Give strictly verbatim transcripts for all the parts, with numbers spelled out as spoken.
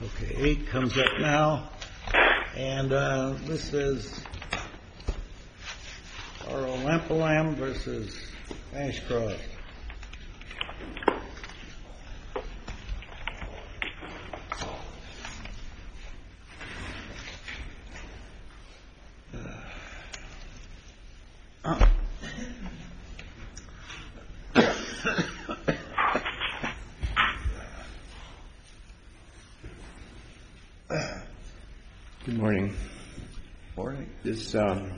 Okay, eight comes up now, and uh, this is Orolampilam versus Ashcroft. Uh. Good morning. Morning. This um,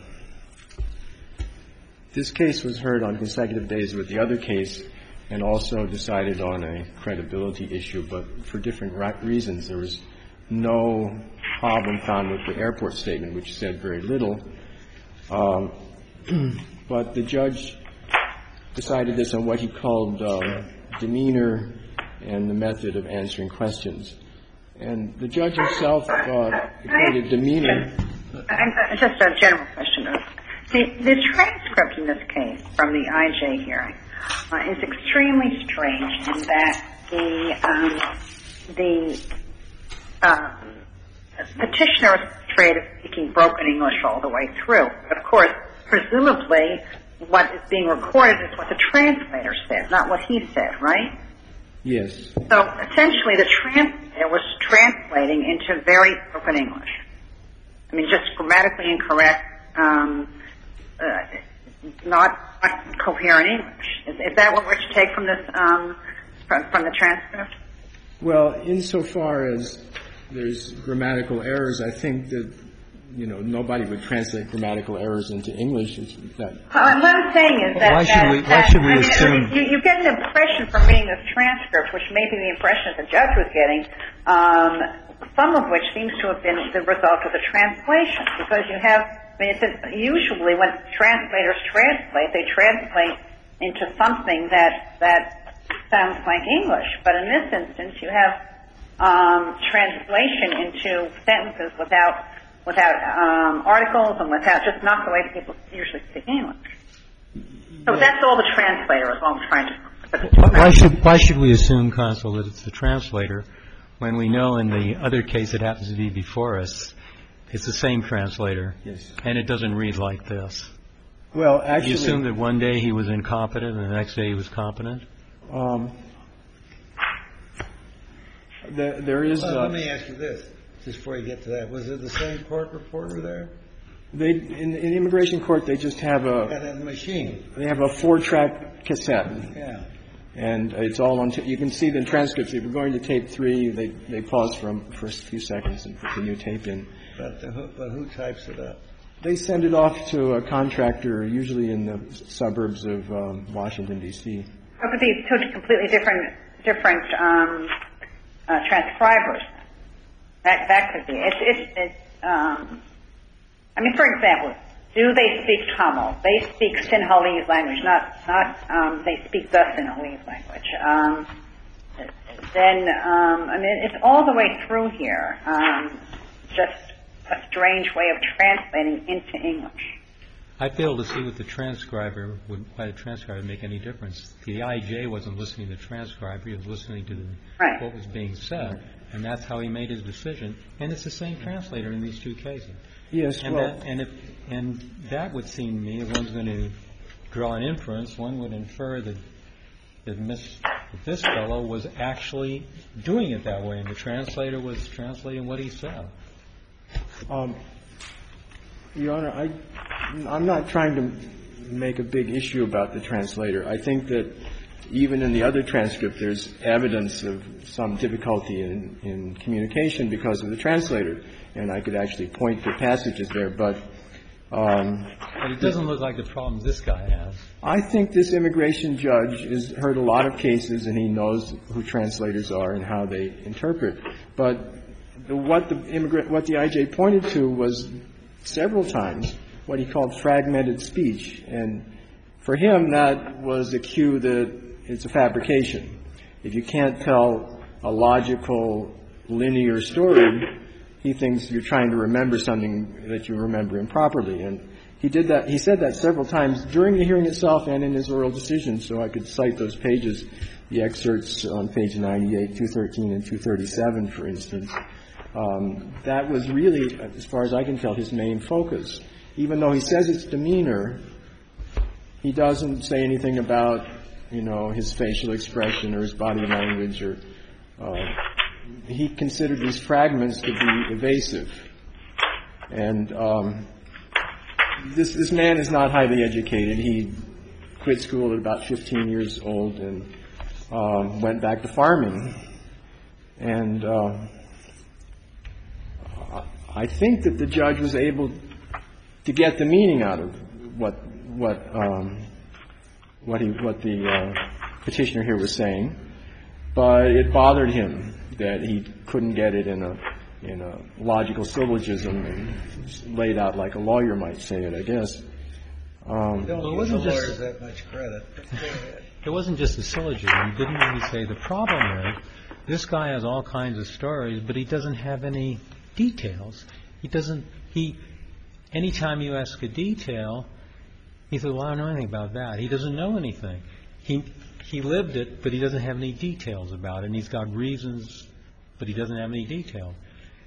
this case was heard on consecutive days with the other case, and also decided on a credibility issue, but for different reasons. There was no problem found with the airport statement, which said very little. Um, but the judge decided this on what he called um, demeanor and the method of answering questions. And the judge himself uh, equated demeanor. I, just a general question. The, the transcript in this case from the I J hearing uh, is extremely strange in that the um, the uh, petitioner is portrayed as speaking broken English all the way through. But of course, presumably, what is being recorded is what the translator said, not what he said, right? Yes. So essentially, the translator was translating into very broken English. I mean, just grammatically incorrect, um, uh, not, not coherent English. Is, is that what we're to take from this, um, from, from the transcript? Well, insofar as there's grammatical errors, I think that, you know, nobody would translate grammatical errors into English. It's that. Well, what I'm saying is that, why should that, we, why that, should we I mean, assume? You, you get an impression from reading this transcript, which may be the impression that the judge was getting, um, some of which seems to have been the result of the translation, because you have, I mean, it's a, usually when translators translate, they translate into something that that sounds like English. But in this instance, you have um, translation into sentences without without um, articles and without just not the way people usually speak English. So that's all the translator is all I'm trying to. Why should why should we assume, Consul, that it's the translator when we know in the other case that happens to be before us, it's the same translator, yes, and it doesn't read like this? Well, actually, you assume that one day he was incompetent and the next day he was competent? Um, there, there is. Well, uh, let me ask you this, just before you get to that: was it the same court reporter there? They in, in immigration court they just have a Got a machine. They have a four-track cassette. Yeah. And it's all on. T- you can see the transcripts. If we're going to tape three, they they pause for for a few seconds and put the new tape in. But, the, but who types it up? They send it off to a contractor, usually in the suburbs of um, Washington D C. It could be two completely different different um, uh, transcribers. That that could be. It's it's. it's um, I mean, for example, do they speak Tamil? They speak Sinhalese language, not not. Um, they speak the Sinhalese language. Um, then, um, I mean, it's all the way through here. Um, just a strange way of translating into English. I fail to see what the transcriber would, why the transcriber would make any difference. The I J wasn't listening to the transcriber; he was listening to the, right. what was being said, and that's how he made his decision. And it's the same translator in these two cases. Yes, and well, that, and if and that would seem to me, if one's going to draw an inference, one would infer that that, Miss, that this fellow was actually doing it that way, and the translator was translating what he said. Um, Your Honor, I, I'm not trying to make a big issue about the translator. I think that even in the other transcript, there's evidence of some difficulty in, in communication because of the translator. And I could actually point to passages there, but... Um, but it doesn't look like the problem this guy has. I think this immigration judge has heard a lot of cases, and he knows who translators are and how they interpret. But the, what the immigrant, what the I J pointed to was several times what he called fragmented speech. And for him, that was a cue that it's a fabrication. If you can't tell a logical, linear story, he thinks you're trying to remember something that you remember improperly. And he did that. He said that several times during the hearing itself and in his oral decision. So I could cite those pages, the excerpts on page ninety-eight, two thirteen, and two thirty-seven, for instance. Um, that was really, as far as I can tell, his main focus. Even though he says it's demeanor, he doesn't say anything about, you know, his facial expression or his body language, or uh, he considered these fragments to be evasive. And um, this this man is not highly educated. He quit school at about fifteen years old and um, went back to farming. And uh, I think that the judge was able to get the meaning out of what what um, what he what the uh, petitioner here was saying, but it bothered him that he couldn't get it in a in a logical syllogism and laid out like a lawyer might say it, I guess. Um, Don't Well, it give the wasn't just- lawyers that much credit. Go ahead. It wasn't just a syllogism. Didn't he say the problem is this guy has all kinds of stories, but he doesn't have any details. He doesn't, he, anytime you ask a detail, he says, well, I don't know anything about that. He doesn't know anything. He, he lived it, but he doesn't have any details about it. And he's got reasons, but he doesn't have any detail.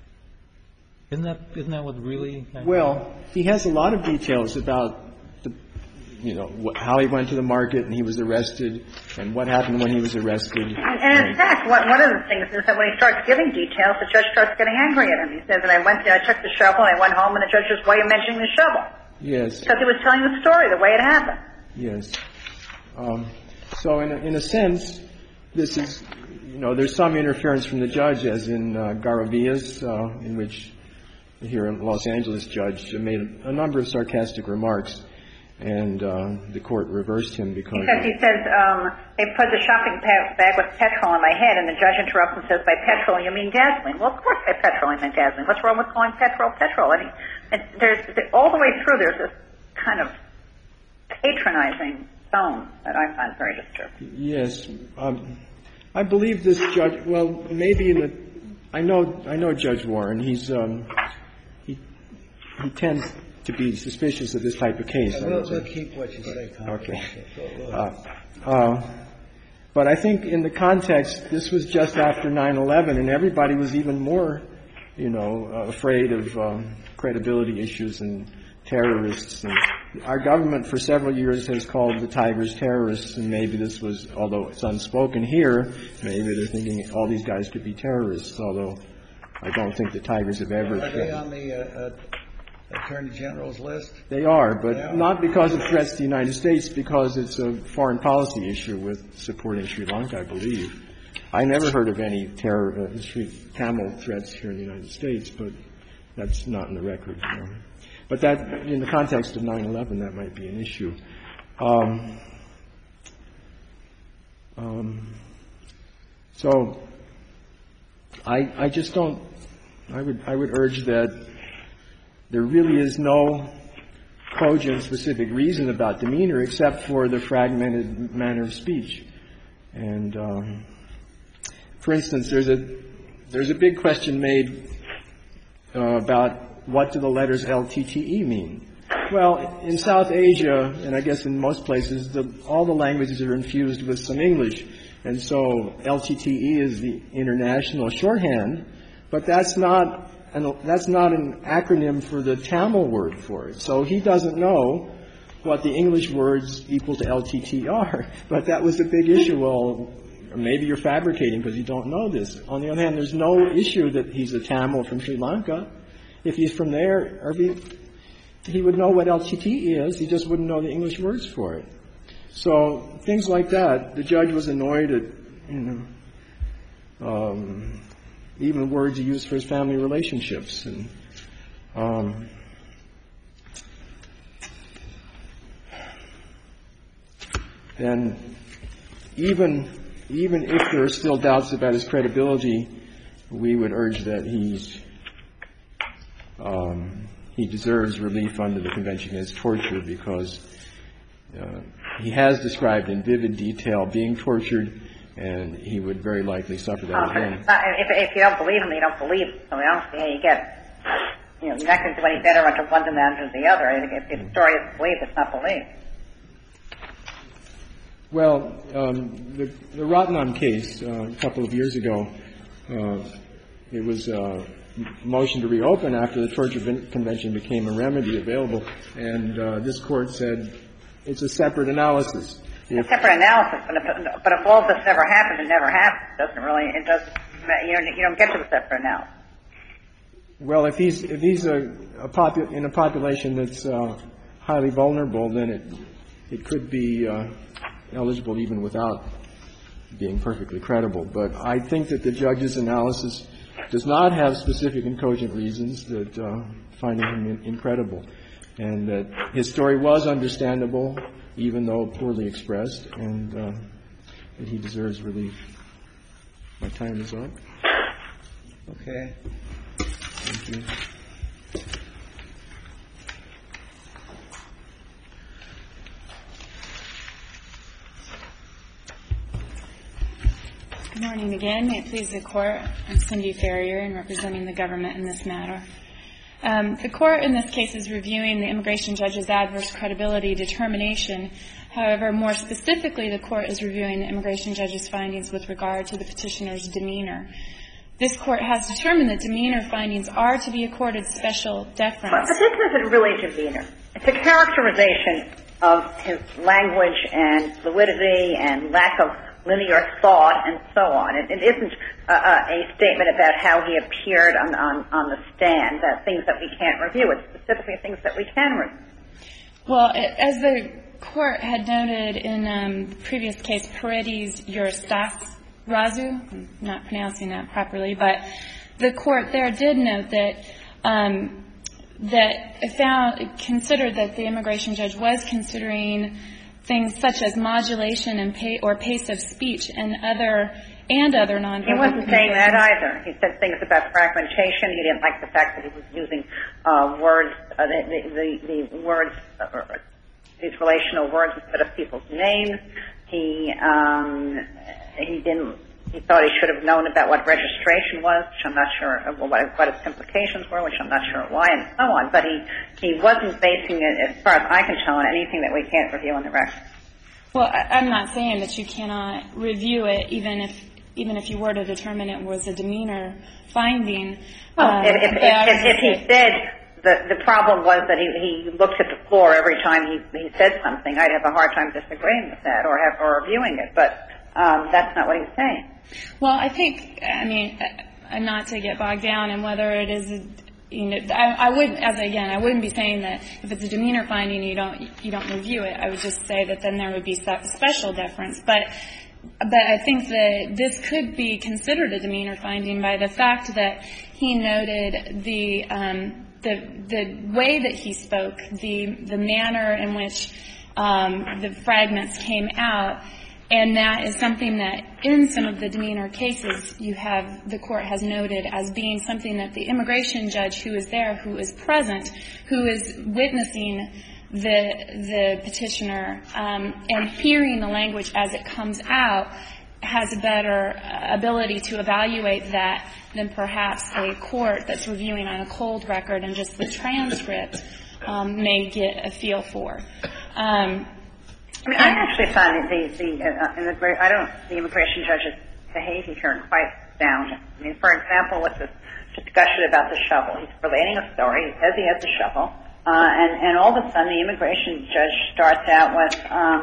Isn't that, isn't that what really? Well, he has a lot of details about the, you know, wh- how he went to the market and he was arrested and what happened when he was arrested. And, and in fact, what, one of the things is that when he starts giving details, the judge starts getting angry at him. He says, and I went there, I took the shovel, and I went home, and the judge says, why are you mentioning the shovel? Yes. Because he was telling the story the way it happened. Yes. Um, so in a, in a sense, this is, you know, there's some interference from the judge, as in uh, Garavillas, uh, in which here in Los Angeles judge made a number of sarcastic remarks, and uh, the court reversed him because Because he says, um, they put the shopping pa- bag with petrol on my head, and the judge interrupts and says, by petrol you mean gasoline. Well, of course by petrol I meant gasoline. What's wrong with calling petrol petrol? And, he, and there's, all the way through there's this kind of patronizing tone that I find very disturbing. Yes, um, I believe this judge. Well, maybe in the. I know. I know Judge Warren. He's. Um, he. He tends to be suspicious of this type of case. Yeah, we'll, we'll keep what you say confidential. Okay. Uh, uh, but I think in the context, this was just after nine eleven, and everybody was even more, you know, uh, afraid of um, credibility issues and terrorists. And our government for several years has called the Tigers terrorists, and maybe this was, although it's unspoken here, maybe they're thinking all these guys could be terrorists, although I don't think the Tigers have ever. Are they on the uh, uh, Attorney General's list? They are, but They are. not because of threats to the United States, because it's a foreign policy issue with supporting Sri Lanka, I believe. I never heard of any terror, uh, Sri Tamil threats here in the United States, but that's not in the record. You know. But that, in the context of nine eleven, that might be an issue. Um, um, so, I, I just don't. I would, I would urge that there really is no cogent, specific reason about demeanor except for the fragmented manner of speech. And, um, for instance, there's a there's a big question made uh, about what do the letters L T T E mean? Well, in South Asia, and I guess in most places, the, all the languages are infused with some English. And so L T T E is the international shorthand, but that's not an, that's not an acronym for the Tamil word for it. So he doesn't know what the English words equal to L T T are. But that was a big issue. Well, maybe you're fabricating because you don't know this. On the other hand, there's no issue that he's a Tamil from Sri Lanka. If he's from there, or he, he would know what L T T is. He just wouldn't know the English words for it. So things like that. The judge was annoyed at, you know, um, even words he used for his family relationships. And um, and even even if there are still doubts about his credibility, we would urge that he's Um, he deserves relief under the Convention Against Torture because uh, he has described in vivid detail being tortured, and he would very likely suffer that Um, again. if, if you don't believe him, you don't believe him. So I don't see how you get it. you know, you're not going to do any better under one than under the other. I think if, if the story is believed, it's not believed. Well, um, the, the Rottenham case uh, a couple of years ago, uh, it was a motion to reopen after the Torture Convention became a remedy available, and uh, this court said it's a separate analysis. If, a separate analysis, but if, but if all of this never happened, it never happened. It doesn't really, it doesn't, you know, you don't get to the separate analysis. Well, if he's, if he's a, a popu- in a population that's uh, highly vulnerable, then it, it could be uh, eligible even without being perfectly credible. But I think that the judge's analysis does not have specific and cogent reasons that uh, finding him in- incredible, and that his story was understandable, even though poorly expressed, and uh, that he deserves relief. My time is up. Okay. Thank you. Good morning again. May it please the Court. I'm Cindy Ferrier, and representing the government in this matter. Um, the Court in this case is reviewing the immigration judge's adverse credibility determination. However, more specifically, the Court is reviewing the immigration judge's findings with regard to the petitioner's demeanor. This Court has determined that demeanor findings are to be accorded special deference. But this isn't really demeanor. It's a characterization of his language and fluidity and lack of linear thought and so on. It, it isn't uh, a statement about how he appeared on, on, on the stand, that things that we can't review. It's specifically things that we can review. Well, as the Court had noted in um, the previous case, Paredes Eurostas Razu, I'm not pronouncing that properly, but the Court there did note that um, that it found it considered that the immigration judge was considering things such as modulation and pay, or pace of speech and other and other nonverbal. He wasn't saying that either. He said things about fragmentation. He didn't like the fact that he was using uh, words, uh, the, the, the words, uh, these relational words instead of people's names. He um, he didn't. He thought he should have known about what registration was, which I'm not sure what, what its implications were, which I'm not sure why, and so on. But he, he wasn't basing it, as far as I can tell, on anything that we can't review on the record. Well, I, I'm not saying that you cannot review it, even if even if you were to determine it was a demeanor finding. Well, um, if, if, if, if, if he said the the problem was that he, he looked at the floor every time he, he said something, I'd have a hard time disagreeing with that or have or reviewing it. But um, that's not what he's saying. Well, I think, I mean, uh, not to get bogged down in whether it is, a, you know, I, I wouldn't, as again, I wouldn't be saying that if it's a demeanor finding, you don't, you don't review it. I would just say that then there would be special deference. But, but I think that this could be considered a demeanor finding by the fact that he noted the, um, the, the way that he spoke, the, the manner in which, um, the fragments came out. And that is something that in some of the demeanor cases you have, the Court has noted as being something that the immigration judge who is there, who is present, who is witnessing the the petitioner um, and hearing the language as it comes out, has a better ability to evaluate that than perhaps a court that's reviewing on a cold record and just the transcript um, may get a feel for. Um, I mean, I actually find the the uh, immigra- I don't the immigration judge's behavior here quite sound. I mean, for example, with this discussion about the shovel, he's relating a story. He says he has the shovel, uh, and and all of a sudden the immigration judge starts out with, um,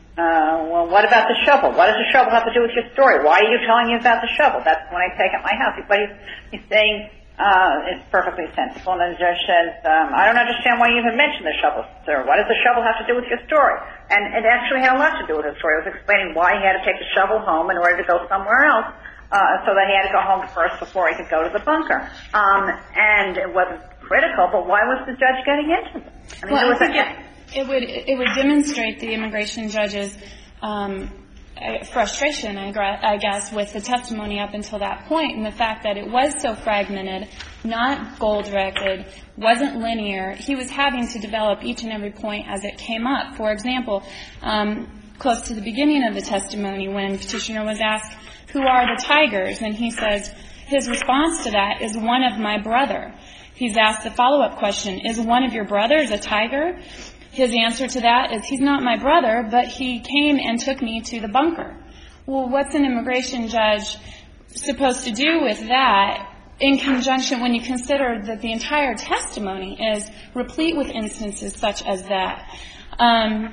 uh, "Well, what about the shovel? What does the shovel have to do with your story? Why are you telling me about the shovel? That's when I take at my house." But he's, he's saying. Uh, it's perfectly sensible. And then the judge says, um, I don't understand why you even mentioned the shovel, sir. What does the shovel have to do with your story? And it actually had a lot to do with his story. It was explaining why he had to take the shovel home in order to go somewhere else, uh, so that he had to go home first before he could go to the bunker. Um, and it wasn't critical, but why was the judge getting into it? I mean, well, there was I think a, it, it would it would demonstrate the immigration judge's um, frustration, I guess, with the testimony up until that point, and the fact that it was so fragmented, not goal-directed, wasn't linear. He was having to develop each and every point as it came up. For example, um, close to the beginning of the testimony, when petitioner was asked, "Who are the Tigers?" and he says, his response to that is, "One of my brother." he's asked the follow-up question, is one of your brothers a tiger? His answer to that is, he's not my brother, but he came and took me to the bunker. Well, what's an immigration judge supposed to do with that in conjunction when you consider that the entire testimony is replete with instances such as that? Um,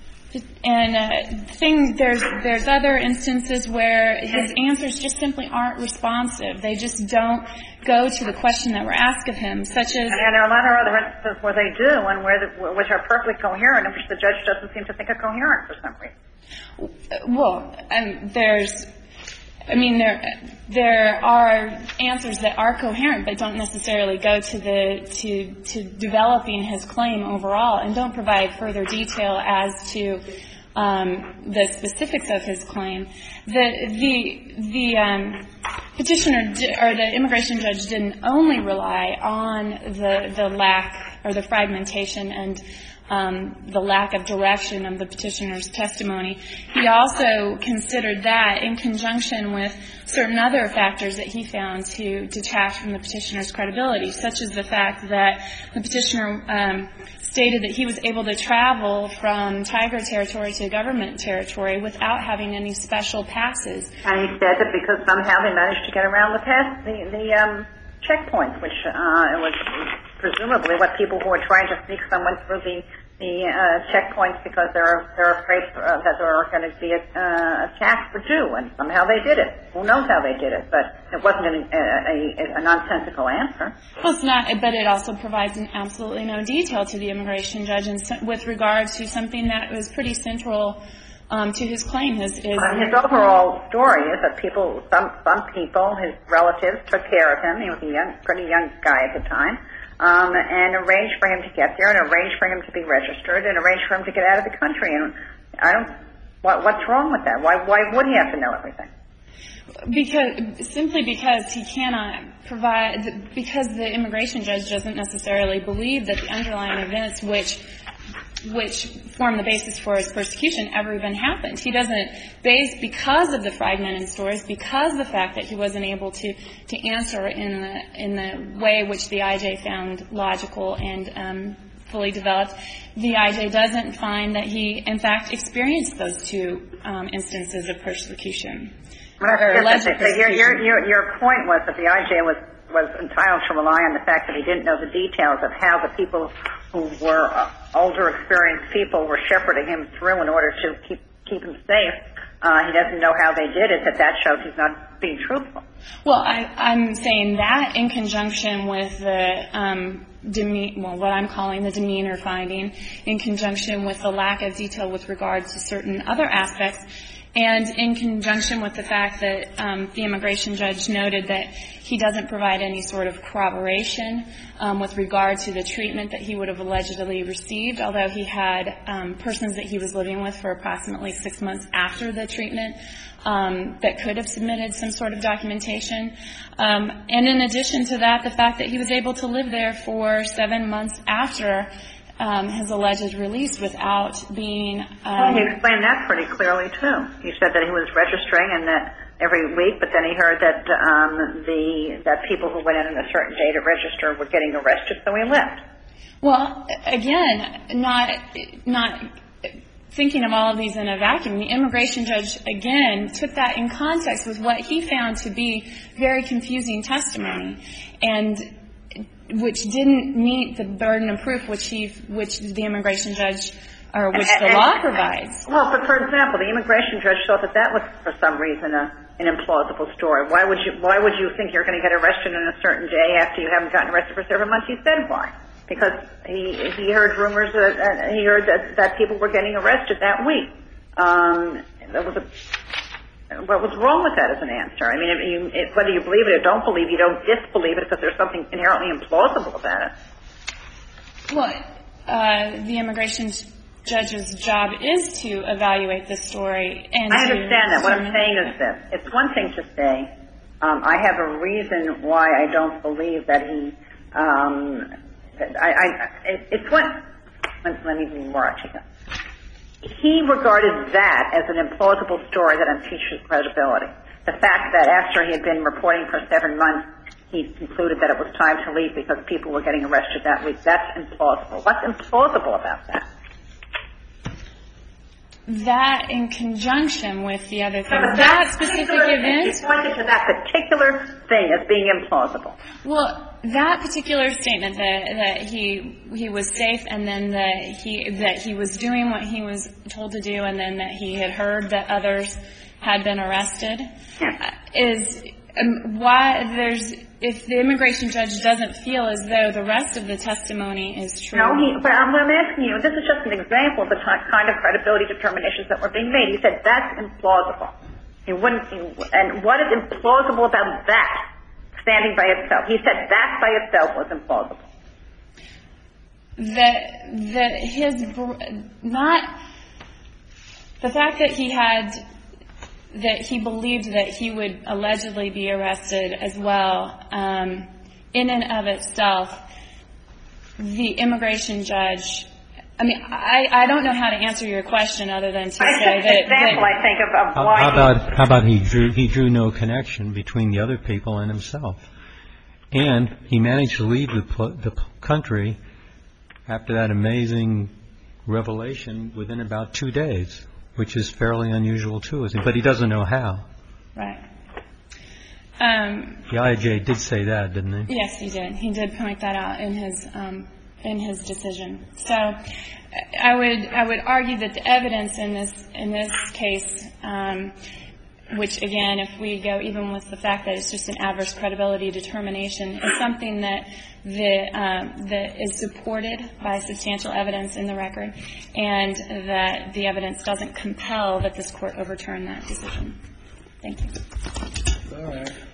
and uh, thing, there's there's other instances where his answers just simply aren't responsive. They just don't go to the question that we're asked of him, such as... And there are a lot of other instances where they do, and where the, which are perfectly coherent, and which the judge doesn't seem to think are coherent for some reason. Well, um, there's... I mean, there there are answers that are coherent, but don't necessarily go to the to to developing his claim overall, and don't provide further detail as to um, the specifics of his claim. The the the um, petitioner di- or the immigration judge didn't only rely on the the lack or the fragmentation and Um, the lack of direction of the petitioner's testimony. He also considered that in conjunction with certain other factors that he found to detract from the petitioner's credibility, such as the fact that the petitioner um, stated that he was able to travel from tiger territory to government territory without having any special passes. And he said that because somehow they managed to get around the pass, the, the um, checkpoints, which uh, was presumably what people who are trying to sneak someone through the the uh, checkpoints because they're they're afraid uh, that they're going to be uh, attacked would do, and somehow they did it. Who knows how they did it? But it wasn't a, a, a nonsensical answer. Well, it's not, but it also provides an absolutely no detail to the immigration judge in, with regard to something that was pretty central um, to his claim. His, his, uh, his overall story is that people, some some people, his relatives, took care of him. He was a young, pretty young guy at the time. Um, and arranged for him to get there, and arranged for him to be registered, and arranged for him to get out of the country. And I don't, what, what's wrong with that? Why, why would he have to know everything? Because, simply because he cannot provide, because the immigration judge doesn't necessarily believe that the underlying events which which form the basis for his persecution ever even happened. He doesn't base, because of the fragmented stories, because of the fact that he wasn't able to, to answer in the, in the way which the I J found logical and um, fully developed, the I J doesn't find that he, in fact, experienced those two um, instances of persecution. Well, or alleged so your, persecution. your, your, your point was that the I J was was entitled to rely on the fact that he didn't know the details of how the people who were uh, older, experienced people were shepherding him through in order to keep keep him safe. Uh, he doesn't know how they did it, that that shows he's not being truthful. Well, I, I'm saying that in conjunction with the um, deme- well, what I'm calling the demeanor finding, in conjunction with the lack of detail with regard to certain other aspects, and in conjunction with the fact that um, the immigration judge noted that he doesn't provide any sort of corroboration um, with regard to the treatment that he would have allegedly received, although he had um, persons that he was living with for approximately six months after the treatment um, that could have submitted some sort of documentation. Um, and in addition to that, the fact that he was able to live there for seven months after Um, his alleged release without being... Um, well, he explained that pretty clearly, too. He said that he was registering and that every week, but then he heard that um, the that people who went in on a certain day to register were getting arrested, so he left. Well, again, not not thinking of all of these in a vacuum. The immigration judge, again, took that in context with what he found to be very confusing testimony, and which didn't meet the burden of proof which he, which the immigration judge, or which the and, law provides. Well, but for example, the immigration judge thought that that was for some reason a, an implausible story. Why would you, why would you think you're going to get arrested on a certain day after you haven't gotten arrested for several months? He said why. Because he, he heard rumors that, uh, he heard that, that people were getting arrested that week. Um, there was a, what was wrong with that as an answer? I mean, if you, if, whether you believe it or don't believe, you don't disbelieve it because there's something inherently implausible about it. Well, uh, the immigration judge's job is to evaluate the story. And I understand that. What I'm saying is this. It's one thing to say, um, I have a reason why I don't believe that he, um, that I, I, it, it's what, let, let me be more articulate. He regarded that as an implausible story that impeached his credibility. The fact that after he had been reporting for seven months, he concluded that it was time to leave because people were getting arrested that week. That's implausible. What's implausible about that? That in conjunction with the other things. No, that, that specific event. event. You pointed to that particular thing as being implausible. Well, that particular statement that that he he was safe, and then that he that he was doing what he was told to do, and then that he had heard that others had been arrested, Yeah. is um, why there's if the immigration judge doesn't feel as though the rest of the testimony is true. No, he, but I'm, I'm asking you, this is just an example of the ty- kind of credibility determinations that were being made. He said that's implausible. He wouldn't, he, and what is implausible about that, standing by itself? He said that by itself was implausible. That, that his, not, the fact that he had, that he believed that he would allegedly be arrested as well, um, in and of itself, the immigration judge, I mean, I, I don't know how to answer your question other than to It's say just an that, example, that I think, of, of How, why how he- about how about he drew he drew no connection between the other people and himself, and he managed to leave the pl- the p- country after that amazing revelation within about two days, which is fairly unusual too. But he doesn't know how. right. Um, The I J did say that, didn't he? Yes, he did. He did point that out in his um, in his decision. So, I would I would argue that the evidence in this in this case, um, which again, if we go even with the fact that it's just an adverse credibility determination, is something that the um, that is supported by substantial evidence in the record, and that the evidence doesn't compel that this court overturn that decision. Thank you. All right.